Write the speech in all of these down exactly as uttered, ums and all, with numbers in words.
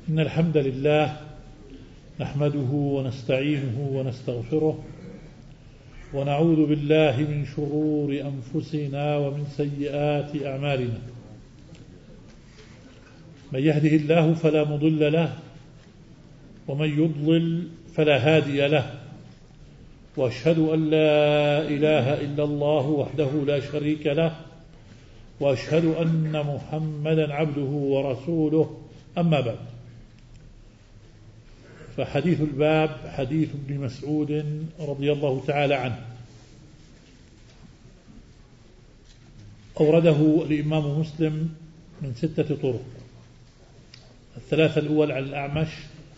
إن الحمد لله نحمده ونستعينه ونستغفره ونعوذ بالله من شرور أنفسنا ومن سيئات أعمالنا. من يهده الله فلا مضل له ومن يضلل فلا هادي له، وأشهد أن لا إله إلا الله وحده لا شريك له، وأشهد أن محمدا عبده ورسوله. أما بعد، فحديث الباب حديث ابن مسعود رضي الله تعالى عنه، أورده الإمام مسلم من ستة طرق. الثلاثة الأول عن الأعمش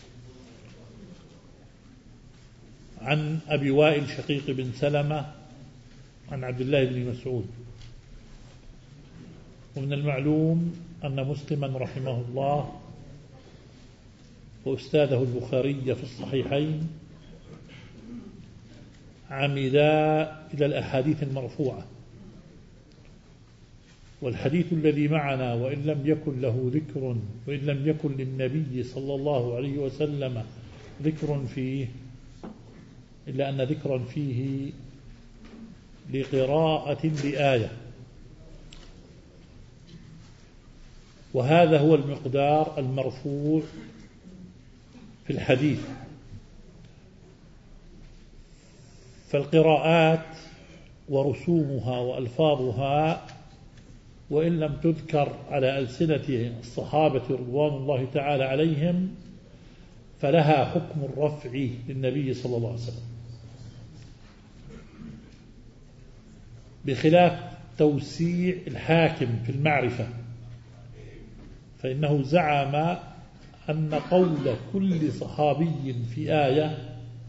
عن أبي وائل شقيق بن سلمة عن عبد الله بن مسعود. ومن المعلوم أن مسلما رحمه الله وأستاذه البخاري في الصحيحين عمدا إلى الأحاديث المرفوعة، والحديث الذي معنا وإن لم يكن له ذكر وإن لم يكن للنبي صلى الله عليه وسلم ذكر فيه، إلا أن ذكرا فيه لقراءة لآية، وهذا هو المقدار المرفوع في الحديث. فالقراءات ورسومها وألفاظها وإن لم تذكر على ألسنة الصحابة رضوان الله تعالى عليهم فلها حكم الرفع للنبي صلى الله عليه وسلم، بخلاف توسيع الحاكم في المعرفة، فإنه زعم أن قول كل صحابي في آية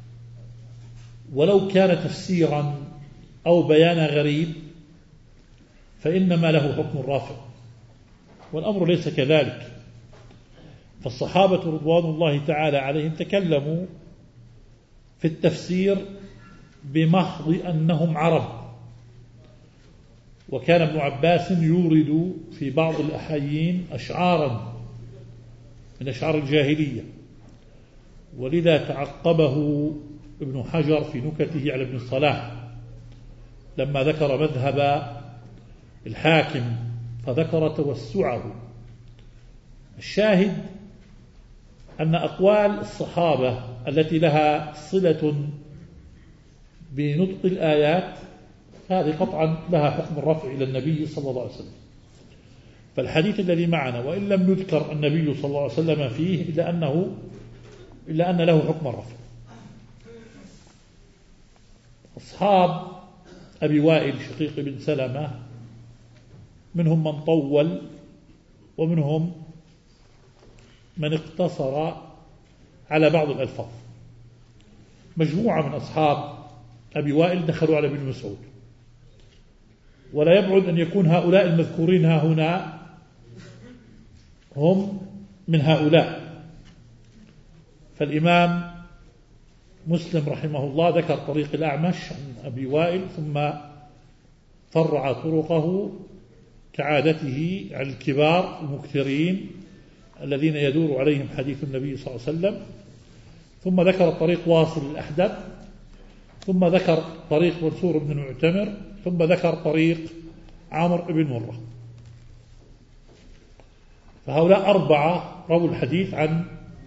ولو كان تفسيرا أو بيان غريب فإنما له حكم الرافع، والأمر ليس كذلك. فالصحابة رضوان الله تعالى عليهم تكلموا في التفسير بمحض أنهم عرب، وكان ابن عباس يورد في بعض الأحايين أشعارا من أشعار الجاهلية، ولذا تعقبه ابن حجر في نكته على ابن الصلاح لما ذكر مذهب الحاكم فذكر توسعه. الشاهد أن أقوال الصحابة التي لها صلة بنطق الآيات هذه قطعا لها حكم الرفع إلى النبي صلى الله عليه وسلم. فالحديث الذي معنا وإن لم يذكر النبي صلى الله عليه وسلم فيه إلا أنه إلا أن له حكم الرفع. أصحاب أبي وائل شقيق بن سلمة منهم من طول ومنهم من اقتصر على بعض الألفاظ. مجموعة من أصحاب أبي وائل دخلوا على ابن مسعود، ولا يبعد أن يكون هؤلاء المذكورين ها هنا هم من هؤلاء. فالإمام مسلم رحمه الله ذكر طريق الأعمش عن أبي وائل ثم فرع طرقه كعادته على الكبار المكثرين الذين يدور عليهم حديث النبي صلى الله عليه وسلم، ثم ذكر طريق واصل الأحدب، ثم ذكر طريق منصور بن المعتمر، ثم ذكر طريق عمرو بن مرة. فهؤلاء أربعة رووا الحديث عن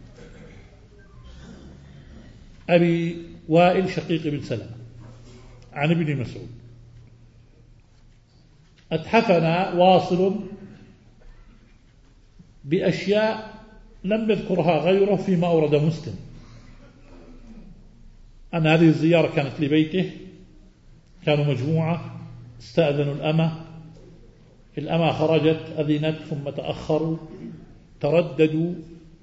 أبي وائل شقيق بن سلمة عن ابن مسعود. أتحفنا واصل بأشياء لم يذكرها غيره فيما أورد مسلم، أن هذه الزيارة كانت لبيته، كانوا مجموعة، استأذنوا الأمة، الأمة خرجت أذنت ثم تأخروا، ترددوا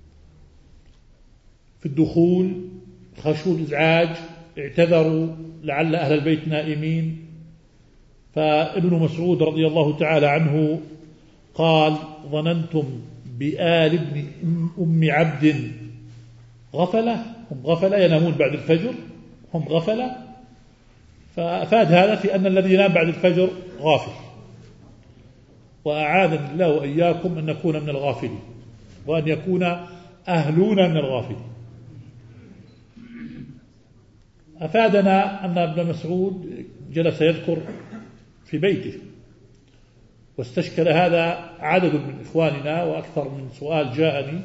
في الدخول، خشوا الإزعاج، اعتذروا لعل أهل البيت نائمين. فابن مسعود رضي الله تعالى عنه قال: ظننتم بآل ابن أم عبد غفلة، هم غفلة ينامون بعد الفجر، هم غفلة. فأفاد هذا في أن الذي ينام بعد الفجر غافل، وأعاذنا الله وإياكم أن نكون من الغافلين، وأن يكون أهلون من الغافلين. أفادنا أن ابن مسعود جلس يذكر في بيته، واستشكل هذا عدد من إخواننا، وأكثر من سؤال جاءني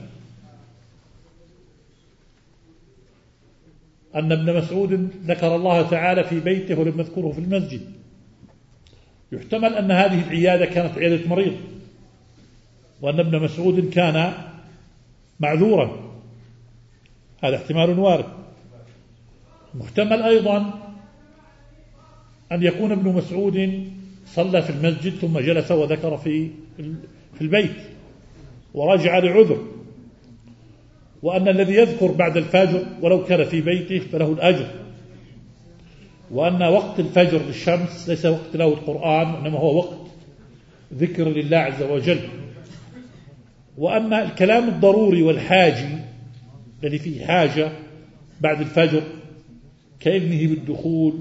أن ابن مسعود ذكر الله تعالى في بيته ولم يذكره في المسجد. يحتمل أن هذه العيادة كانت عيادة مريض، وأن ابن مسعود كان معذورا، هذا احتمال وارد. محتمل أيضا أن يكون ابن مسعود صلى في المسجد ثم جلس وذكر في في البيت ورجع لعذر، وأن الذي يذكر بعد الفجر ولو كان في بيته فله الأجر، وأن وقت الفجر للشمس ليس وقت تلاوة القرآن، إنما هو وقت ذكر لله عز وجل، وأن الكلام الضروري والحاجي الذي فيه حاجة بعد الفجر كإذنه بالدخول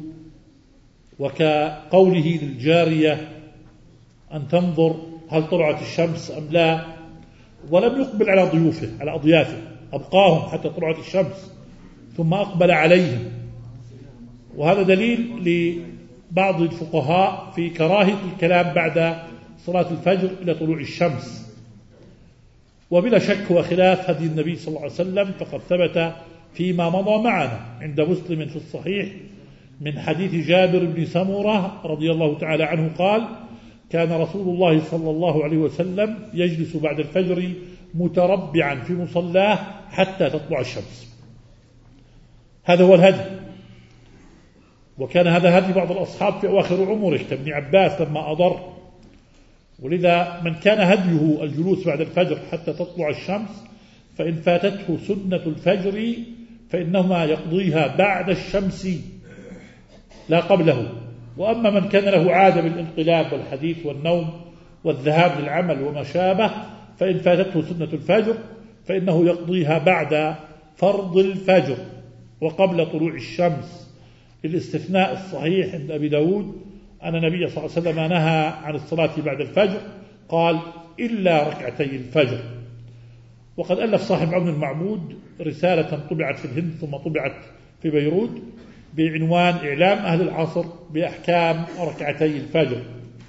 وكقوله للجارية أن تنظر هل طلعت الشمس أم لا، ولم يقبل على ضيوفه على أضيافه، أبقاهم حتى طلعت الشمس ثم أقبل عليهم. وهذا دليل لبعض الفقهاء في كراهة الكلام بعد صلاة الفجر إلى طلوع الشمس. وبلا شك وخلاف هدي النبي صلى الله عليه وسلم، فقد ثبت فيما مضى معنا عند مسلم في الصحيح من حديث جابر بن سمرة رضي الله تعالى عنه قال: كان رسول الله صلى الله عليه وسلم يجلس بعد الفجر متربعا في مصلاه حتى تطلع الشمس. هذا هو الهدي، وكان هذا هدي بعض الأصحاب في أواخر عمره كابن عباس لما أضر. ولذا من كان هديه الجلوس بعد الفجر حتى تطلع الشمس فإن فاتته سنة الفجر فإنهما يقضيها بعد الشمس لا قبله. وأما من كان له عادة بالانقلاب والحديث والنوم والذهاب للعمل وما شابه فإن فاتته سنة الفجر فإنه يقضيها بعد فرض الفجر وقبل طلوع الشمس. الاستثناء الصحيح عند أبي داود أن النبي صلى الله عليه وسلم نهى عن الصلاة بعد الفجر، قال: إلا ركعتي الفجر. وقد ألف صاحب عون المعبود رسالة طبعت في الهند ثم طبعت في بيروت بعنوان إعلام أهل العصر بأحكام ركعتي الفجر.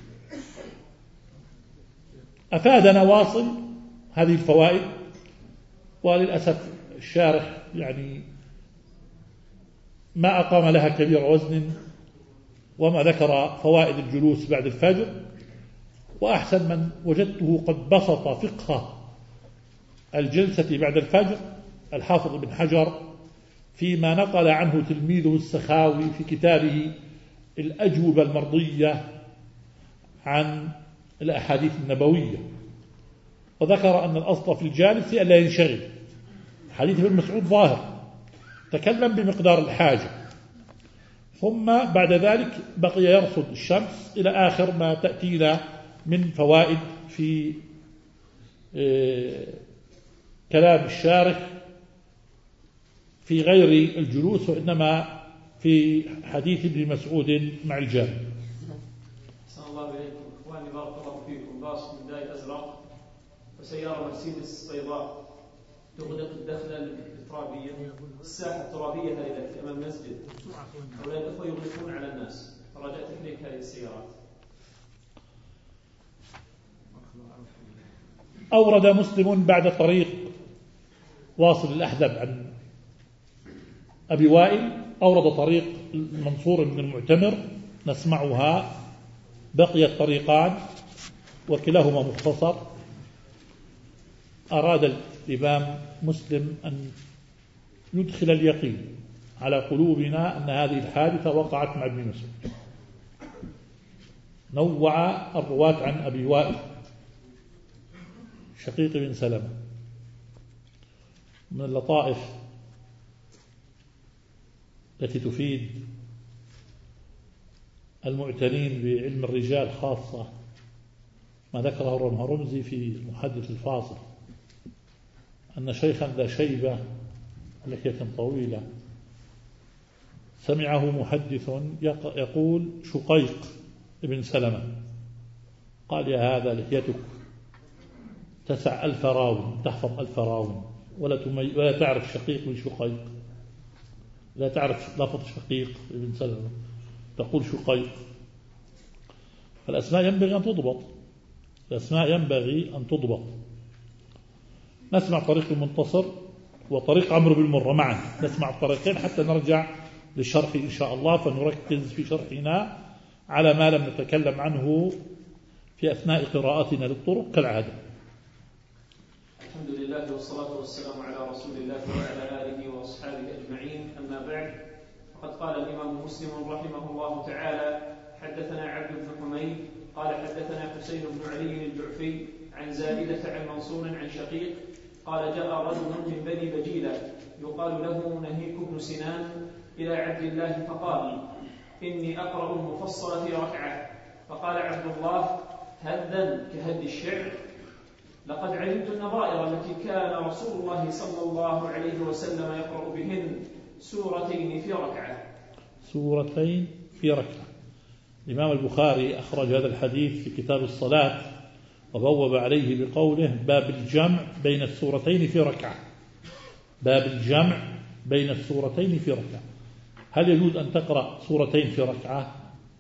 أفادنا واصل هذه الفوائد، وللأسف الشارح يعني ما أقام لها كبير وزن وما ذكر فوائد الجلوس بعد الفجر. وأحسن من وجدته قد بسط فقه الجلسة بعد الفجر الحافظ بن حجر فيما نقل عنه تلميذه السخاوي في كتابه الأجوبة المرضية عن الأحاديث النبوية، وذكر أن الأصل في الجالس ألا ينشغل. حديث ابن مسعود ظاهر، تكلم بمقدار الحاجة، ثم بعد ذلك بقي يرصد الشمس إلى آخر ما تأتينا من فوائد في كلام الشارح في غير الجلوس، وإنما في حديث ابن مسعود مع الجامع. أحسن الله إليكم إخواني، بارك الله فيكم. باص من داي أزرق وسيارة مرسيدس بيضاء تغلق الدخلة الترابية، الساحة الترابية هذه في أمام المسجد، هؤلاء الأخوة يغلقون على الناس، فرجاء تحريك هذه السيارات. أورد مسلم بعد طريق واصل الأحدب عن أبي وائل، أورد طريق منصور بن المعتمر نسمعها. بقي الطريقان وكلاهما مختصر. أراد الإمام مسلم أن يدخل اليقين على قلوبنا أن هذه الحادثة وقعت مع ابن مسعود. نوع الرواة عن أبي وائل شقيق بن سلمة. من اللطائف التي تفيد المعتنين بعلم الرجال خاصة ما ذكره الرمهرمزي في المحدث الفاصل، أن شيخا ذا شيبة لحية طويلة سمعه محدث يقول شقيق ابن سلمة، قال: يا هذا لحيتك تسع ألف راو، تحفظ ألف راو، ولا, تمي ولا تعرف شقيق من شقيق، لا تعرف لفظ شقيق ابن سلمة تقول شقيق. فالأسماء ينبغي أن تضبط، الأسماء ينبغي أن تضبط. نسمع طريق المنتصر وطريق عمرو بن مرة معا، نسمع الطريقين حتى نرجع للشرح إن شاء الله، فنركز في شرحنا على ما لم نتكلم عنه في أثناء قراءتنا للطرق كالعادة. الحمد لله والصلاة والسلام على رسول الله وعلى آله وأصحابه أجمعين، أما بعد، فقد قال الإمام مسلم رحمه الله تعالى: حدثنا عبد بن حميد قال حدثنا حسين بن علي الجعفي عن زائدة عن منصور عن شقيق قال: جاء رجل من بني بجيلة يقال له نهيك بن سنان إلى عبد الله فقال: إني أقرأ المفصل في ركعة. فقال عبد الله: هدا كهد الشعر، لقد علمت النظائر التي كان رسول الله صلى الله عليه وسلم يقرأ بهن سورتين في ركعة. سورتين في ركعة. الإمام البخاري أخرج هذا الحديث في كتاب الصلاة وبوب عليه بقوله: باب الجمع بين السورتين في ركعة. باب الجمع بين السورتين في ركعة. هل يجوز أن تقرأ سورتين في ركعة؟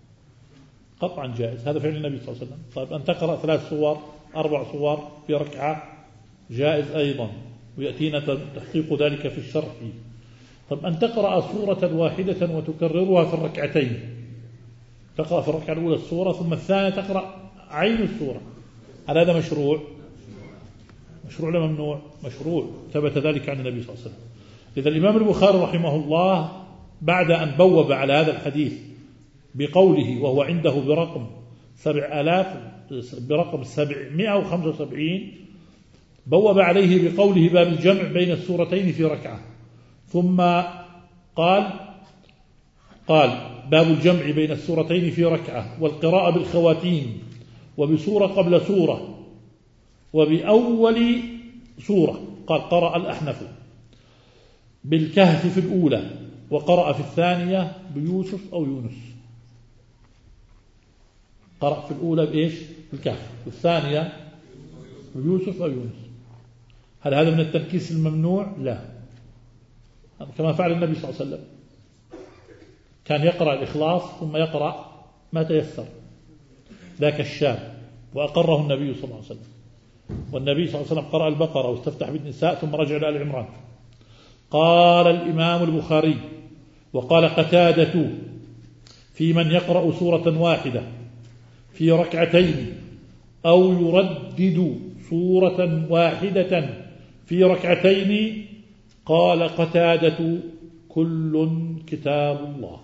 قطعا جائز، هذا فعل النبي صلى الله عليه وسلم. طيب أن تقرأ ثلاث سور أربع سور في ركعة جائز أيضا، ويأتينا تحقيق ذلك في الشرح. طيب أن تقرأ سورة واحدة وتكررها في الركعتين، تقرأ في الركعة الأولى السورة ثم الثانية تقرأ عين السورة، هل هذا مشروع؟ مشروع ولا ممنوع؟ مشروع، ثبت ذلك عن النبي صلى الله عليه وسلم. إذا الإمام البخاري رحمه الله بعد أن بوب على هذا الحديث بقوله وهو عنده برقم سبع آلاف برقم سبعمائة وخمسة وسبعين، بوب عليه بقوله باب الجمع بين السورتين في ركعة، ثم قال قال باب الجمع بين السورتين في ركعة والقراءة بالخواتيم وبسورة قبل سورة وبأول سورة. قال: قرأ الأحنف بالكهف في الأولى وقرأ في الثانية بيوسف أو يونس. قرأ في الأولى بإيش؟ بالكهف، والثانية بيوسف أو يونس. هل هذا من التركيز الممنوع؟ لا، كما فعل النبي صلى الله عليه وسلم، كان يقرأ الإخلاص ثم يقرأ ما تيسر، ذاك الشاب، وأقره النبي صلى الله عليه وسلم. والنبي صلى الله عليه وسلم قرأ البقرة واستفتح بالنساء ثم رجع إلى آل عمران. قال الإمام البخاري: وقال قتادة في من يقرأ سورة واحدة في ركعتين أو يردد سورة واحدة في ركعتين، قال قتادة: كل كتاب الله،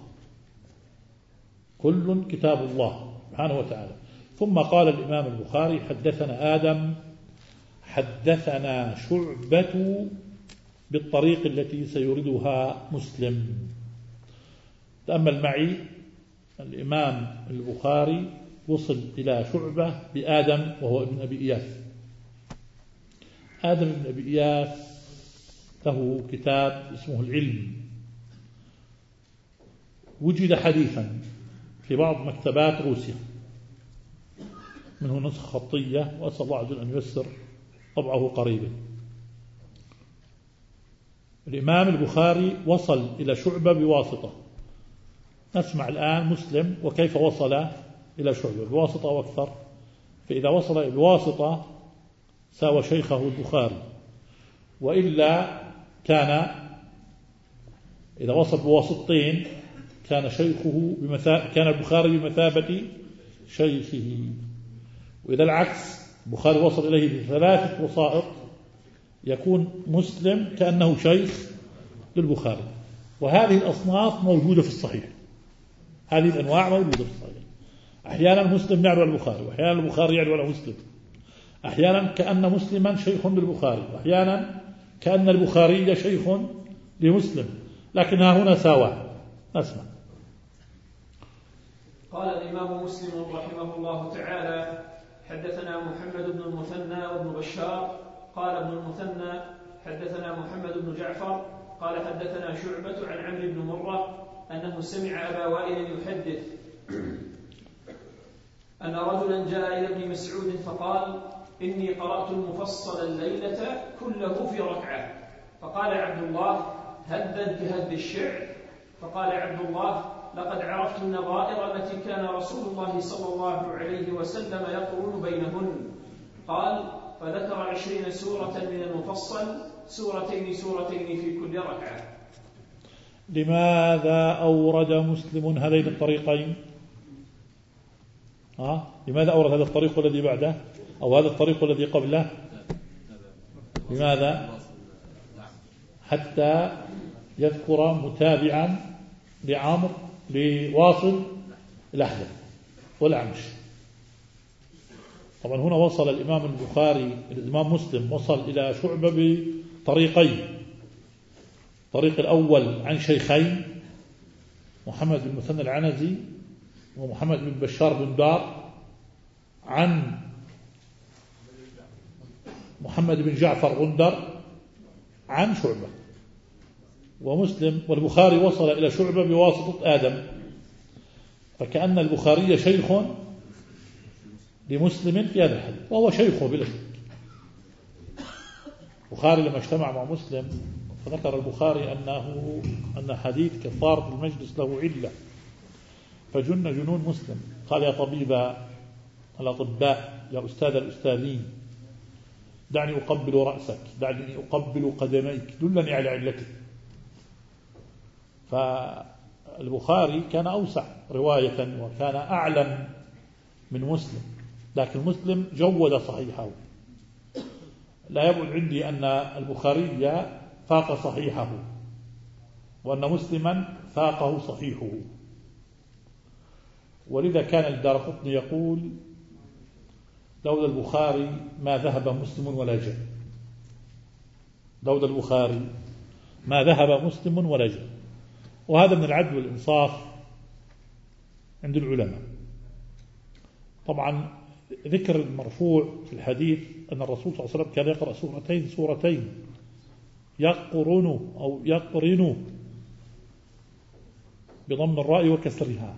كل كتاب الله سبحانه وتعالى. ثم قال الإمام البخاري: حدثنا آدم حدثنا شعبة بالطريق التي سيردها مسلم. تأمل معي، الإمام البخاري وصل إلى شعبة بآدم وهو ابن أبي إياس. آدم ابن أبي إياس له كتاب اسمه العلم، وجد حديثا في بعض مكتبات روسيا، منه نسخة خطية، وأسأل الله عز وجل أن ييسر طبعه قريبا. الإمام البخاري وصل إلى شعبة بواسطة. نسمع الآن مسلم وكيف وصل إلى شعبة بواسطة وأكثر. فإذا وصل بواسطة ساوى شيخه البخاري، وإلا كان إذا وصل بواسطتين كان شيخه بمثابة كان البخاري بمثابة شيخه. وإذا العكس، البخاري وصل إليه بثلاثة وسائط، يكون مسلم كأنه شيخ للبخاري. وهذه الأصناف موجودة في الصحيح، هذه الأنواع موجودة في الصحيح. أحيانا مسلم يعلو على البخاري، وأحيانا البخاري يعلو على مسلم، أحيانا كأن مسلما شيخ للبخاري، وأحيانا كأن البخاري شيخ لمسلم، لكنها هنا ساواة. نسمع. قال الإمام مسلم رحمه الله تعالى: حدثنا محمد بن المثنى وابن بشار قال ابن المثنى حدثنا محمد بن جعفر قال حدثنا شعبة عن عمرو بن مرة أنه سمع أبا وائل يحدث أن رجلا جاء إلى ابن مسعود فقال: إني قرأت المفصل الليلة كله في ركعة. فقال عبد الله: هدا كهد الشعر. فقال عبد الله: لقد عرفت النظائر التي كان رسول الله صلى الله عليه وسلم يقرن بينهن. قال: فذكر عشرين سورة من المفصل، سورتين سورتين في كل ركعة. لماذا أورد مسلم هذين الطريقين؟ ها؟ لماذا أورد هذا الطريق والذي بعده أو هذا الطريق والذي قبله؟ لماذا؟ حتى يذكر متابعا لعمر لواصل الأحدث والأعمش. طبعا هنا وصل الإمام البخاري الإمام مسلم وصل إلى شعبة بطريقين. الطريق الأول عن شيخين، محمد بن مثنى العنزي ومحمد بن بشار بن دار، عن محمد بن جعفر غندر عن شعبة. ومسلم والبخاري وصل إلى شعبة بواسطة آدم، فكأن البخاري شيخ لمسلم في هذا الحديث، وهو شيخه بلا شك. البخاري لما اجتمع مع مسلم فذكر البخاري أنه أن حديث كفارة المجلس له علة، فجن جنون مسلم. قال: يا طبيب الأطباء، يا أستاذ الأستاذين، دعني أقبل رأسك، دعني أقبل قدميك، دلني على علتك. فالبخاري كان أوسع رواية وكان أعلم من مسلم، لكن مسلم جود صحيحه. لا يبعد عندي أن البخاري فاق صحيحه وأن مسلما فاقه صحيحه. ولذا كان الدارقطني يقول: لولا البخاري ما ذهب مسلم ولا جاء. لولا البخاري ما ذهب مسلم ولا جاء. وهذا من العدل والإنصاف عند العلماء. طبعا ذكر المرفوع في الحديث أن الرسول صلى الله عليه وسلم كان يقرأ سورتين سورتين يقرن أو يقرن بضم الراء وكسرها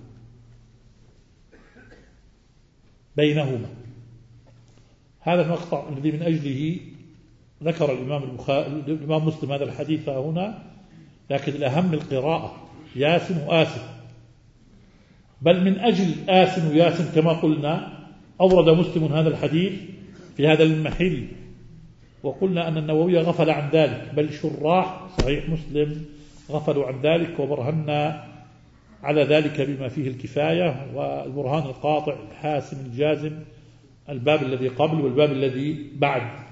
بينهما. هذا المقطع الذي من أجله ذكر الإمام البخاري الإمام مسلم هذا الحديث هنا، لكن الأهم القراءة ياسن وآسن. بل من أجل آسن وياسن كما قلنا أورد مسلم هذا الحديث في هذا المحل، وقلنا أن النووي غفل عن ذلك، بل شراح صحيح مسلم غفلوا عن ذلك، وبرهنا على ذلك بما فيه الكفاية والبرهان القاطع الحاسم الجازم الباب الذي قبل والباب الذي بعد.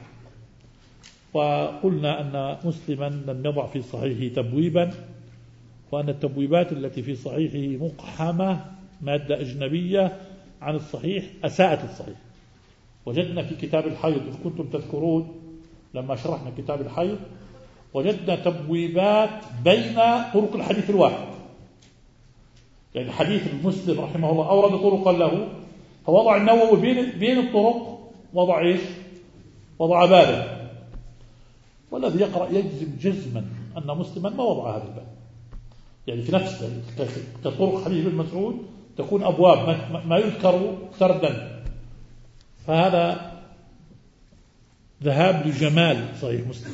وقلنا أن مسلما لم يضع في صحيحه تبويبا، وأن التبويبات التي في صحيحه مقحمة مادة أجنبية عن الصحيح أساءت الصحيح. وجدنا في كتاب الحيض إذ كنتم تذكرون لما شرحنا كتاب الحيض وجدنا تبويبات بين طرق الحديث الواحد. يعني الحديث المسلم رحمه الله أورد طرقا له، فوضع النووي بين بين الطرق وضع إيش؟ وضع بابا. والذي يقرأ يجزم جزما أن مسلما ما وضع هذا الباب. يعني في نفس كطرق حديث ابن مسعود تكون أبواب ما يذكر سردا، فهذا ذهاب لجمال صحيح مسلم.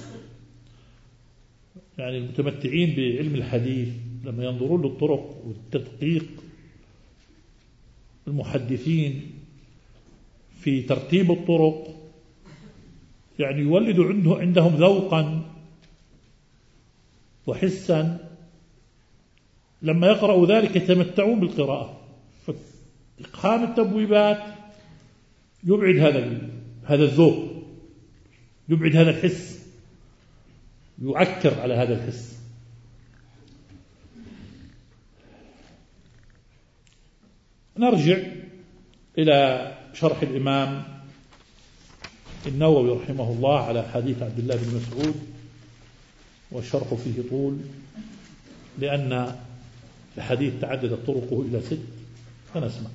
يعني المتمتعين بعلم الحديث لما ينظرون للطرق والتدقيق المحدثين في ترتيب الطرق يعني يولد عنده عندهم ذوقا وحسا، لما يقرأوا ذلك يتمتعون بالقراءة. فإقحام التبويبات يبعد هذا هذا الذوق، يبعد هذا الحس، يعكر على هذا الحس. نرجع إلى شرح الإمام النووي رحمه الله على حديث عبد الله بن مسعود، والشرح فيه طول لأن الحديث تعددت طرقه إلى ست، فنسمع.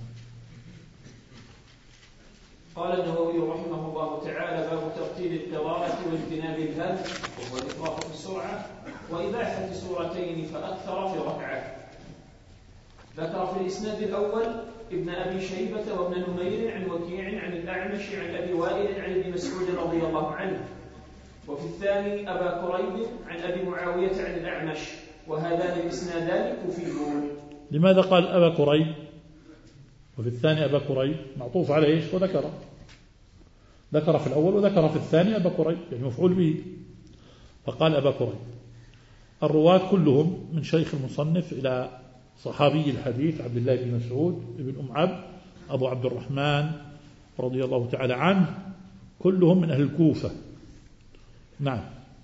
قال النووي رحمه الله تعالى: باب ترتيب القراءة واجتناب الهد وهو الإفراط في السرعة وإباحة سورتين فأكثر في ركعة. ذكر في الإسناد الأول ابن أبي شيبة وابن نمير عن وكيع عن الأعمش عن أبي وائل عن ابن مسعود رضي الله عنه، وفي الثاني أبا كريب عن أبي معاوية عن الأعمش، وهذان الإسنادان كوفيون. لماذا قال أبا كريب وفي الثاني أبا كريب؟ معطوف على إيش؟ وذكر ذكر في الأول وذكر في الثاني أبا كريب، يعني مفعول به، فقال أبا كريب. الرواة كلهم من شيخ المصنف إلى صحابي الحديث عبد الله بن مسعود بن أم عبد أبو عبد الرحمن رضي الله تعالى عنه، كلهم من أهل الكوفة. نعم.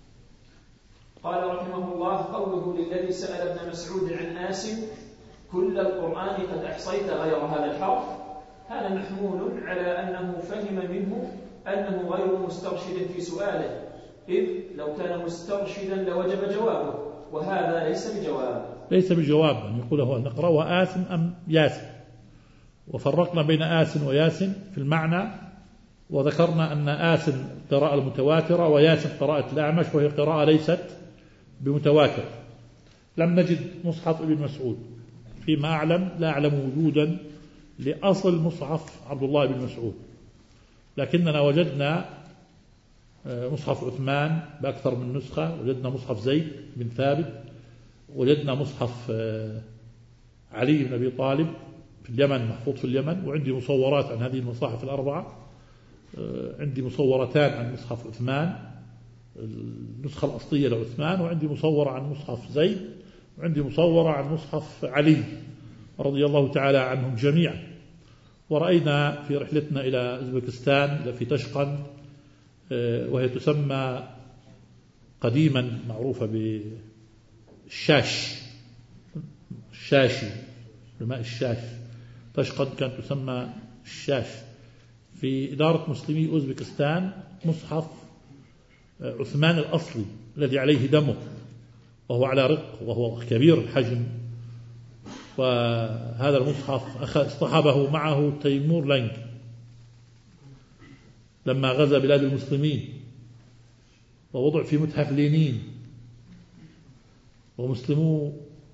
قال رحمه الله: قوله للذي سأل ابن مسعود عن آسم كل القرآن قد أحصيت غير هذا الحرف، هذا محمول على أنه فهم منه أنه غير مسترشد في سؤاله، إذ لو كان مسترشدا لوجب جوابه، وهذا ليس بجواب. ليس بجواب أن يقول هو نقرأ آسم أم ياسن، وفرقنا بين آسن وياسن في المعنى، وذكرنا أن آسن قراءة المتواترة وياسن قراءة الأعمش، وهي قراءة ليست بمتواتر. لم نجد مصحف ابن مسعود فيما أعلم، لا أعلم وجودا لأصل مصحف عبد الله بن مسعود، لكننا وجدنا مصحف عثمان بأكثر من نسخة، وجدنا مصحف زيد بن ثابت، وجدنا مصحف علي بن أبي طالب في اليمن محفوظ في اليمن، وعندي مصورات عن هذه المصاحف الأربعة. عندي مصورتان عن مصحف عثمان النسخة الأصلية لعثمان، وعندي مصورة عن مصحف زيد، وعندي مصورة عن مصحف علي رضي الله تعالى عنهم جميعا. ورأينا في رحلتنا إلى أوزبكستان في تشقند، وهي تسمى قديما معروفة بالشاش، الشاشي، علماء الشاش، تشقند كانت تسمى الشاش، في إدارة مسلمي أوزبكستان مصحف عثمان الأصلي الذي عليه دمه، وهو على رق، وهو كبير الحجم. وهذا المصحف اصطحبه معه تيمور لنج لما غزا بلاد المسلمين، ووضع في متحف لينين، ومسلمو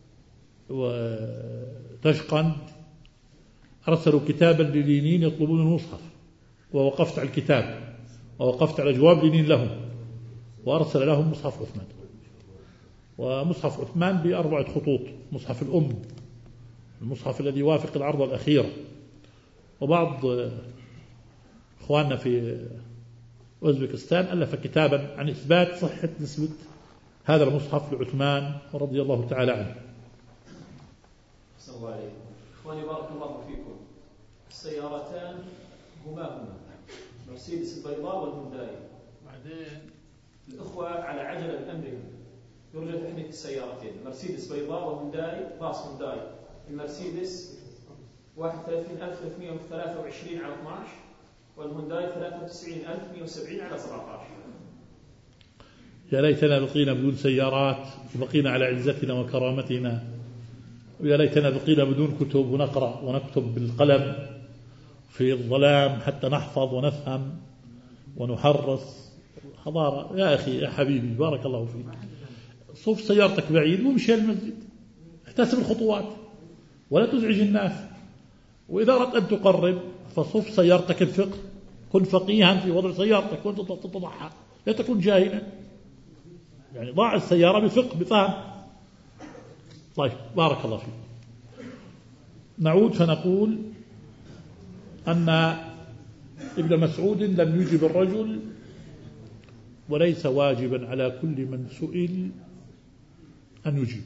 وتشقند أرسلوا كتابا للينين يطلبون المصحف، ووقفت على الكتاب ووقفت على جواب لينين لهم، وأرسل لهم مصحف عثمان. ومصحف عثمان بأربعة خطوط، مصحف الأم، المصحف الذي يوافق العرض الأخيرة. وبعض إخواننا في أوزبكستان ألف كتابا عن إثبات صحة نسبة هذا المصحف لعثمان رضي الله تعالى عنه. السلام عليكم. إخواني بارك الله فيكم. السيارتان هما هما مرسيدس البيضاء والهونداي. بعدين الأخوة على عجلة بأمرهم يرجى تحنيك السيارتين، مرسيدس بيضاء وهونداي باص هونداي. المرسيدس واحد وثلاثين ألف وثلاثمائة وثلاثة وعشرين على اثني عشر، والهونداي ثلاثة وتسعين ألف ومائة وسبعين على سبعة عشر. يا ليتنا بقينا بدون سيارات وبقينا على عزتنا وكرامتنا، ويا ليتنا بقينا بدون كتب ونقرأ ونكتب بالقلم في الظلام حتى نحفظ ونفهم ونحرص. حضارة يا أخي يا حبيبي بارك الله فيك، صف سيارتك بعيد وامشي المسجد، احتسب الخطوات ولا تزعج الناس. وإذا أردت أن تقرب فصف سيارتك الفقه، كن فقيها في وضع سيارتك وأنت تضعها، لا تكن جاهلا، يعني ضع السيارة بفقه بفهم. طيب بارك الله فيك. نعود فنقول أن ابن مسعود لم يجب الرجل، وليس واجبا على كل من سئل أن يجيب.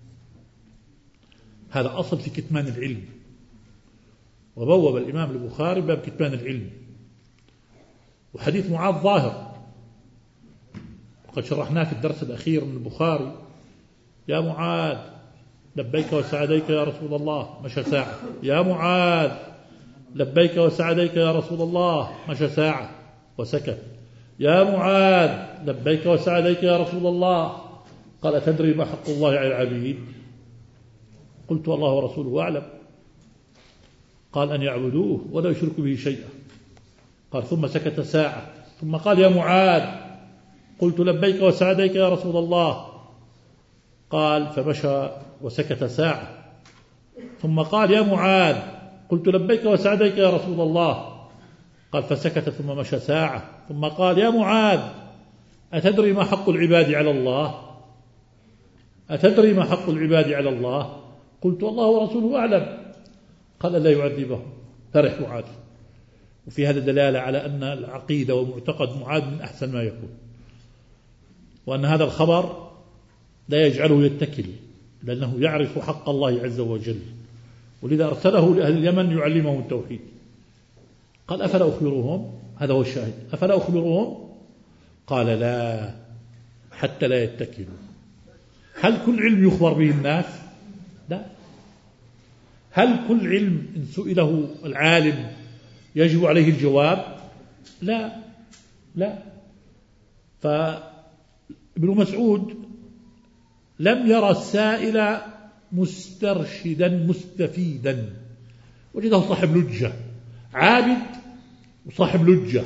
هذا أصل في كتمان العلم، وبوب الإمام البخاري باب كتمان العلم. وحديث معاذ ظاهر، وقد شرحناه في الدرس الأخير من البخاري: يا معاذ لبيك وسعديك يا رسول الله، مشى ساعة. يا معاذ لبيك وسعديك يا رسول الله، مشى ساعة وسكت. يا معاذ لبيك وسعديك يا رسول الله. قال: تدري ما حق الله على العبيد؟ قلت: الله ورسوله أعلم. قال: أن يعبدوه ولا يشركوا به شيئا. قال: ثم سكت ساعة، ثم قال: يا معاذ. قلت: لبيك وسعديك يا رسول الله. قال: فمشى وسكت ساعة، ثم قال: يا معاذ. قلت: لبيك وسعديك يا رسول الله. قال: فسكت ثم مشى ساعة، ثم قال: يا معاذ. أتدري ما حق العباد على الله؟ أتدري ما حق العباد على الله؟ قلت الله ورسوله أعلم. قال لا يعذبهم. فرح معاذ. وفي هذا دلالة على أن العقيدة ومعتقد معاذ من أحسن ما يكون، وأن هذا الخبر لا يجعله يتكل، لأنه يعرف حق الله عز وجل، ولذا أرسله لأهل اليمن يعلمهم التوحيد. قال أفلا أخبرهم؟ هذا هو الشاهد. أفلا أخبرهم؟ قال لا، حتى لا يتكلوا. هل كل علم يخبر به الناس؟ لا. هل كل علم إن سئله العالم يجب عليه الجواب؟ لا لا. فابن مسعود لم يرى السائل مسترشدا مستفيدا، وجده صاحب لجة، عابد وصاحب لجة،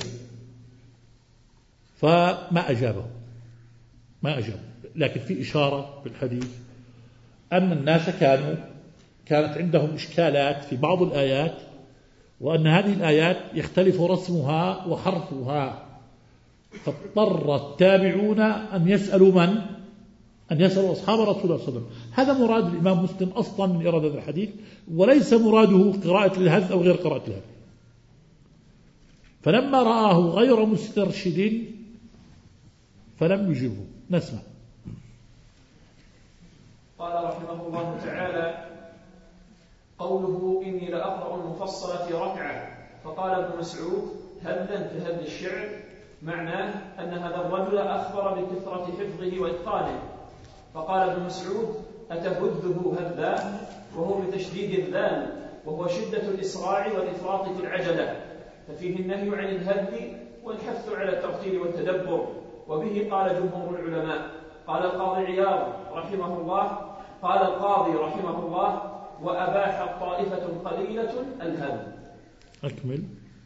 فما أجابه ما أجاب. لكن في إشارة في الحديث أن الناس كانوا كانت عندهم إشكالات في بعض الآيات، وأن هذه الآيات يختلف رسمها وحرفها، فاضطر التابعون أن يسألوا من؟ أن يسألوا أصحاب رسول الله صلى الله عليه وسلم. هذا مراد الإمام مسلم أصلا من إرادة هذا الحديث، وليس مراده قراءة الهذ أو غير قراءة الهذ. فلما رآه غير مسترشد فلم يجبه. نسمع. قال رحمه الله تعالى: قوله إني لأقرأ المفصل في ركعة، فقال ابن مسعود: هذا كهذا الشعر، معناه أن هذا الرجل أخبر بكثرة حفظه وإتقانه. فقال ابن مسعود: أتهذه هذا، وهو بتشديد الذال، وهو شدة الإسراع والإفراط في العجلة، ففيه النهي عن الهذ والحث على الترتيل والتدبر، وبه قال جمهور العلماء. قال القاضي عياض رحمه الله قال القاضي رحمه الله: وأباح طائفة قليلة الهذ. أكمل.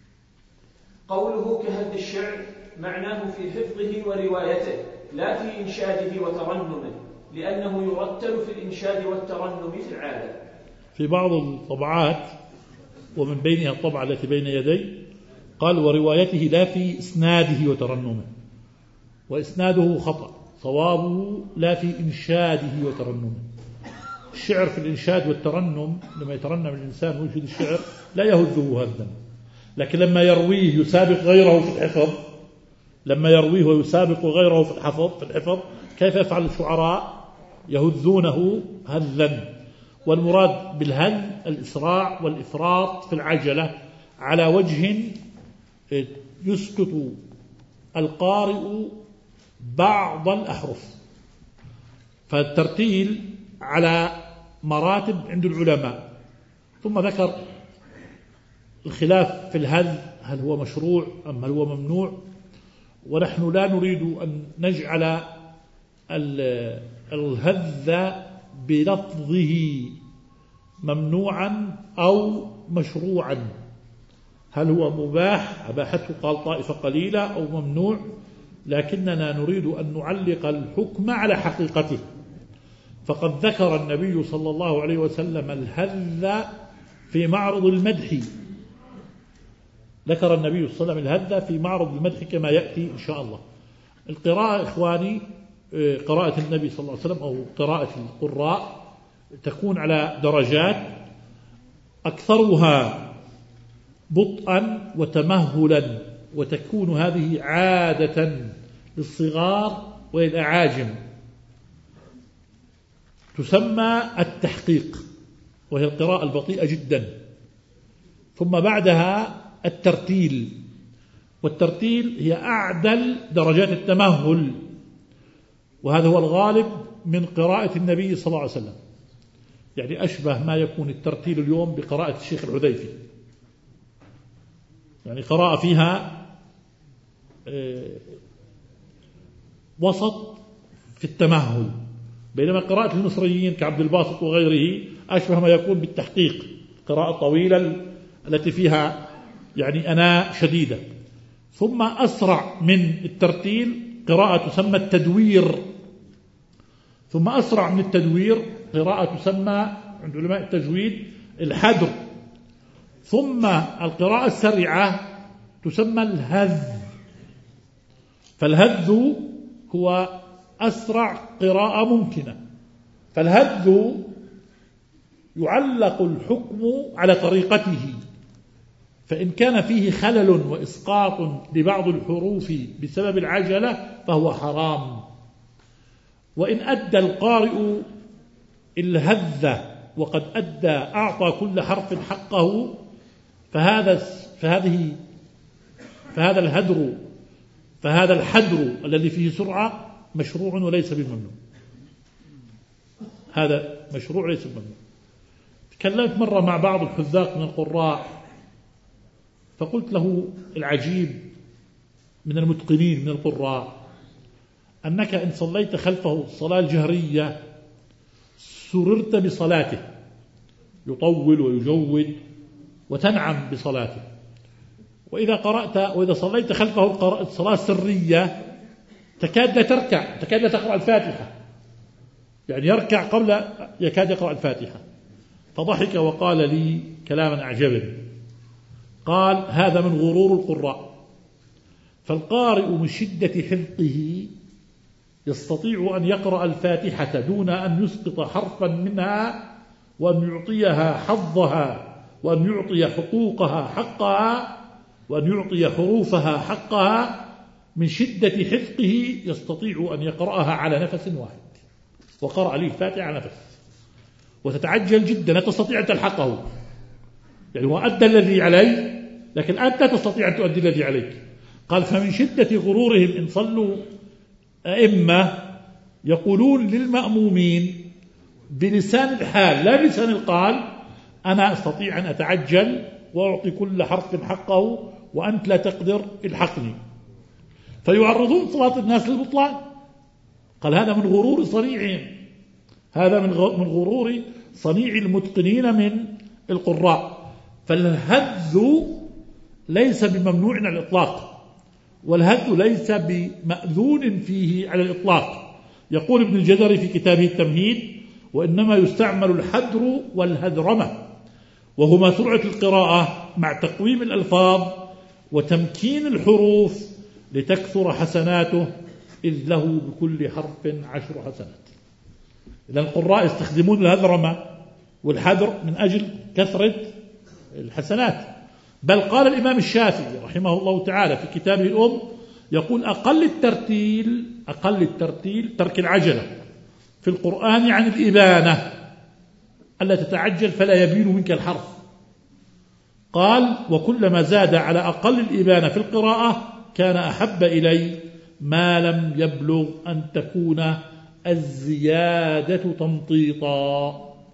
قوله كهذ الشعر معناه في حفظه وروايته، لا في إنشاده وترنمه، لأنه يرتل في الإنشاد والترنم في العادة. في بعض الطبعات ومن بينها الطبعة التي بين يدي قال وروايته لا في إسناده وترنمه، وإسناده خطأ، صوابه لا في إنشاده وترنمه. الشعر في الإنشاد والترنم، لما يترنم الإنسان وينشد الشعر لا يهذه هذا، لكن لما يرويه يسابق غيره في الحفظ، لما يرويه ويسابق غيره في الحفظ في الحفظ كيف يفعل الشعراء؟ يهذونه هذا. والمراد بالهذ الإسراع والإفراط في العجلة على وجه يسقط القارئ بعض الأحرف. فالترتيل على مراتب عند العلماء. ثم ذكر الخلاف في الهذ، هل هو مشروع أم هل هو ممنوع، ونحن لا نريد أن نجعل الهذ بلفظه ممنوعا أو مشروعا، هل هو مباح أباحته قال طائفة قليلة أو ممنوع، لكننا نريد أن نعلق الحكم على حقيقته. فقد ذكر النبي صلى الله عليه وسلم الهذ في معرض المدح، ذكر النبي صلى الله عليه وسلم الهذ في معرض المدح كما يأتي إن شاء الله. القراءة إخواني، قراءة النبي صلى الله عليه وسلم أو قراءة القراء تكون على درجات، أكثرها بطئا وتمهلا، وتكون هذه عادة للصغار والأعاجم، تسمى التحقيق، وهي القراءة البطيئة جدا. ثم بعدها الترتيل، والترتيل هي أعدل درجات التمهل، وهذا هو الغالب من قراءة النبي صلى الله عليه وسلم. يعني أشبه ما يكون الترتيل اليوم بقراءة الشيخ الحذيفي، يعني قراءة فيها وسط في التمهل، بينما قراءة المصريين كعبد الباسط وغيره أشبه ما يكون بالتحقيق، قراءة طويلة التي فيها يعني أناء شديدة. ثم أسرع من الترتيل قراءة تسمى التدوير، ثم أسرع من التدوير قراءة تسمى عند علماء التجويد الحدر، ثم القراءة السريعة تسمى الهذ. فالهذ هو أسرع قراءة ممكنة، فالهذ يعلق الحكم على طريقته، فإن كان فيه خلل وإسقاط لبعض الحروف بسبب العجلة فهو حرام. وإن أدى القارئ الهذ وقد أدى أعطى كل حرف حقه فهذا فهذه فهذا الهدر فهذا الحدر الذي فيه سرعة مشروع وليس بممنوع. هذا مشروع ليس بممنوع. تكلمت مرة مع بعض الحذاق من القراء فقلت له العجيب من المتقنين من القراء أنك إن صليت خلفه الصلاة الجهرية سررت بصلاته، يطول ويجود وتنعم بصلاته، وإذا قرأت وإذا صليت خلفه الصلاة السرية تكاد لا تركع، تكاد لا تقرأ الفاتحة، يعني يركع قبل يكاد يقرأ الفاتحة. فضحك وقال لي كلاما أعجبني، قال هذا من غرور القراء، فالقارئ من شدة حفظه يستطيع أن يقرأ الفاتحة دون أن يسقط حرفا منها، وأن يعطيها حظها، وأن يعطي حقوقها حقها، وأن يعطي حروفها حقها. من شدة حفظه يستطيع أن يقرأها على نفس واحد، وقرأ لي الفاتحة على نفس، وتتعجل جدا لا تستطيع أن تلحقه، يعني هو أدى الذي عليه لكن أنت لا تستطيع أن تؤدي الذي عليك. قال فمن شدة غرورهم إن صلوا أئمة يقولون للمأمومين بلسان الحال لا بلسان القال أنا أستطيع أن أتعجل وأعطي كل حرف حقه وأنت لا تقدر الحقني، فيعرضون صلاة الناس للبطلان. قال هذا من غرور صنيعهم، هذا من غرور صنيع المتقنين من القراء. فالهذ ليس بممنوع على الإطلاق، والهذ ليس بمأذون فيه على الإطلاق. يقول ابن الجزري في كتابه التمهيد وإنما يستعمل الحدر والهذرمة، وهما سرعة القراءة مع تقويم الألفاظ وتمكين الحروف لتكثر حسناته، إذ له بكل حرف عشر حسنات. إذا القراء يستخدمون الهذرمة والحدر من أجل كثرة الحسنات. بل قال الإمام الشافعي رحمه الله تعالى في كتابه الأم يقول أقل الترتيل أقل الترتيل ترك العجلة في القرآن عن الإبانة، ألا تتعجل فلا يبين منك الحرف. قال وكلما زاد على أقل الإبانة في القراءة كان أحب إلي ما لم يبلغ أن تكون الزيادة تمطيطا.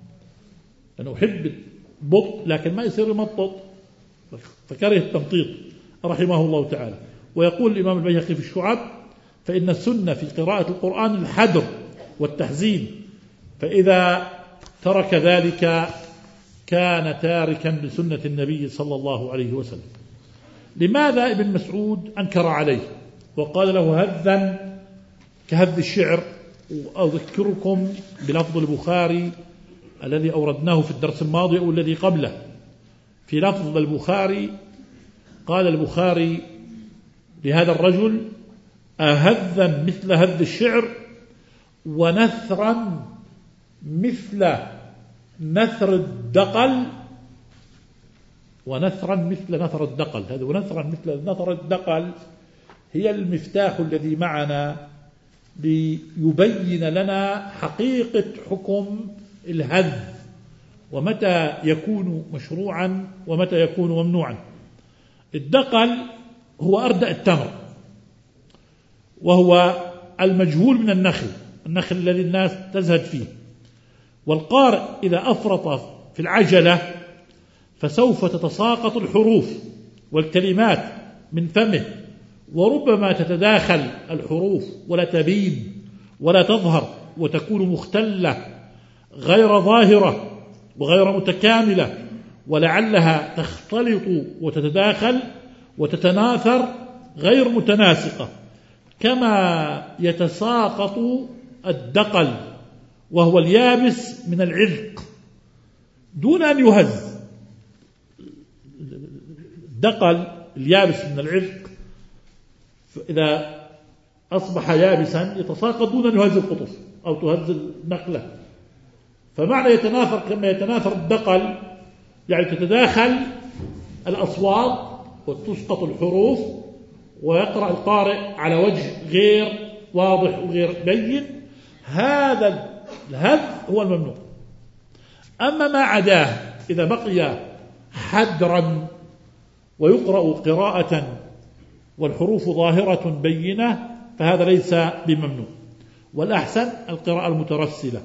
أنا أحب بطء لكن ما يصير مطط، فكره التمطيط رحمه الله تعالى. ويقول الإمام البيهقي في الشعب فإن السنة في قراءة القرآن الحدر والتحزين، فإذا ترك ذلك كان تاركا لسنة النبي صلى الله عليه وسلم. لماذا ابن مسعود أنكر عليه وقال له هذا كهذ الشعر؟ وأذكركم بلفظ البخاري الذي أوردناه في الدرس الماضي أو الذي قبله. في لفظ البخاري قال البخاري لهذا الرجل أهذا مثل هذ الشعر ونثرا مثل نثر الدقل، ونثرا مثل نثر الدقل. هذا ونثرا مثل نثر الدقل هي المفتاح الذي معنا ليبين لنا حقيقة حكم الهذ ومتى يكون مشروعا ومتى يكون ممنوعا. الدقل هو أردأ التمر، وهو المجهول من النخل، النخل الذي الناس تزهد فيه. والقارئ إذا أفرط في العجلة فسوف تتساقط الحروف والكلمات من فمه، وربما تتداخل الحروف ولا تبين ولا تظهر وتكون مختلة غير ظاهرة وغير متكاملة، ولعلها تختلط وتتداخل وتتناثر غير متناسقة، كما يتساقط الدقل وهو اليابس من العذق دون أن يهز. الدقل اليابس من العذق إذا أصبح يابسا يتساقط دون أن يهز القطف أو تهز النخلة. فمعنى يتناثر كما يتناثر الدقل، يعني تتداخل الأصوات وتسقط الحروف ويقرأ القارئ على وجه غير واضح وغير بين. هذا الهذ هو الممنوع. أما ما عداه إذا بقي حدرا ويقرأ قراءة والحروف ظاهرة بينة فهذا ليس بممنوع. والأحسن القراءة المترسلة.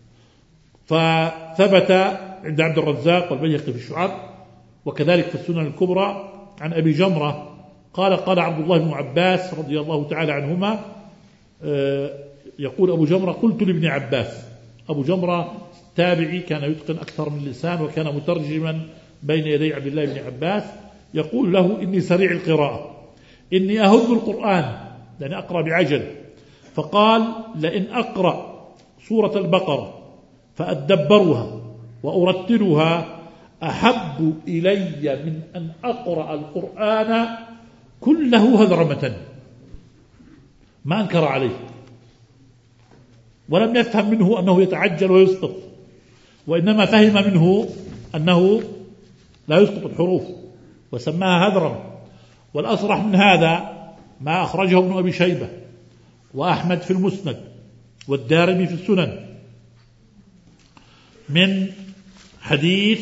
فثبت عند عبد الرزاق والبيهقي في الشعب وكذلك في السنن الكبرى عن أبي جمرة قال قال عبد الله بن عباس رضي الله تعالى عنهما، يقول أبو جمرة قلت لابن عباس. أبو جمرة تابعي كان يتقن أكثر من لسان وكان مترجما بين يدي عبد الله بن عباس، يقول له إني سريع القراءة إني أهد القرآن لأن أقرأ بعجل. فقال لئن أقرأ سورة البقرة فأدبرها وأرتلها أحب إلي من أن أقرأ القرآن كله هذرمة. ما أنكر عليه ولم يفهم منه أنه يتعجل ويسقط، وإنما فهم منه أنه لا يسقط الحروف وسماها هذرم. والأصرح من هذا ما أخرجه ابن أبي شيبة وأحمد في المسند والدارمي في السنن من حديث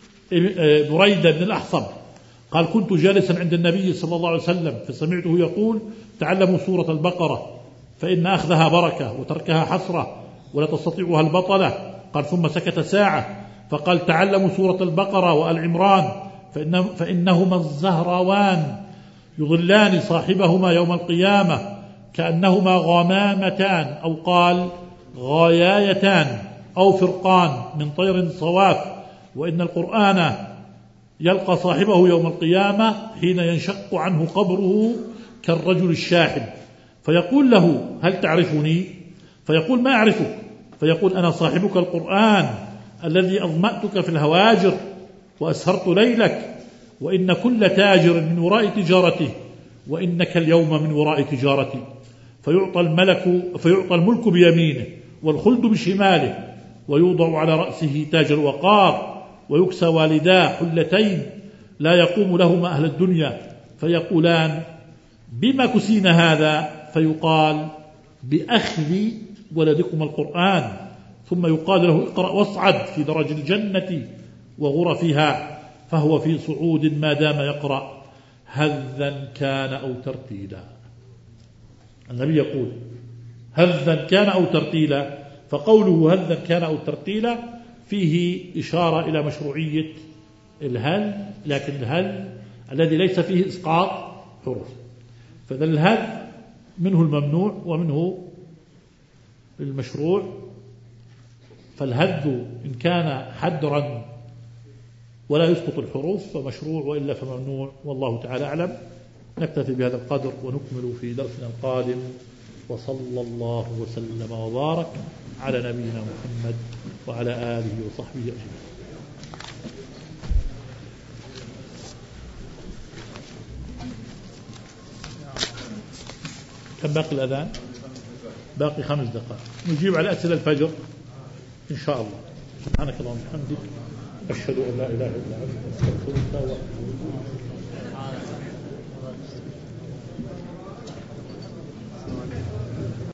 بريدة بن الأحصب قال كنت جالسا عند النبي صلى الله عليه وسلم فسمعته يقول تعلموا سورة البقرة فإن أخذها بركة وتركها حسرة ولا تستطيعها البطلة. قال ثم سكت ساعة فقال تعلموا سورة البقرة وآل عمران فإن فإنهما الزهروان يظلان صاحبهما يوم القيامة كأنهما غمامتان أو قال غايايتان أو فرقان من طير صواف. وإن القرآن يلقى صاحبه يوم القيامة حين ينشق عنه قبره كالرجل الشاحب فيقول له هل تعرفني؟ فيقول ما أعرفك. فيقول أنا صاحبك القرآن الذي أظمأتك في الهواجر وأسهرت ليلك وإن كل تاجر من وراء تجارته وإنك اليوم من وراء تجارتي. فيعطى الملك فيعطى الملك بيمينه والخلد بشماله ويوضع على رأسه تاج الوقار ويكسى والداه حلتين لا يقوم لهما أهل الدنيا فيقولان بما كسين هذا؟ فيقال بأخذ ولدكم القرآن. ثم يقال له اقرأ واصعد في درج الجنة وغرفها فهو في صعود ما دام يقرأ هذا كان أو ترتيلا. النبي يقول هذا كان أو ترتيلا، فقوله هذا كان أو ترتيلا فيه إشارة إلى مشروعية الهل، لكن الهل الذي ليس فيه إسقاط حروف. فذا الهل منه الممنوع ومنه المشروع. فالهد إن كان حدرا ولا يسقط الحروف فمشروع وإلا فممنوع، والله تعالى أعلم. نكتفي بهذا القدر ونكمل في درسنا القادم، وصلى الله وسلم وبارك على نبينا محمد وعلى آله وصحبه أجمعين. كم باقي الأذان؟ باقي خمس دقائق. نجيب على أسئلة الفجر إن شاء الله. سبحانك اللهم وبحمدك أشهد أن لا إله إلا أنت أستغفرك وأتوب إليك.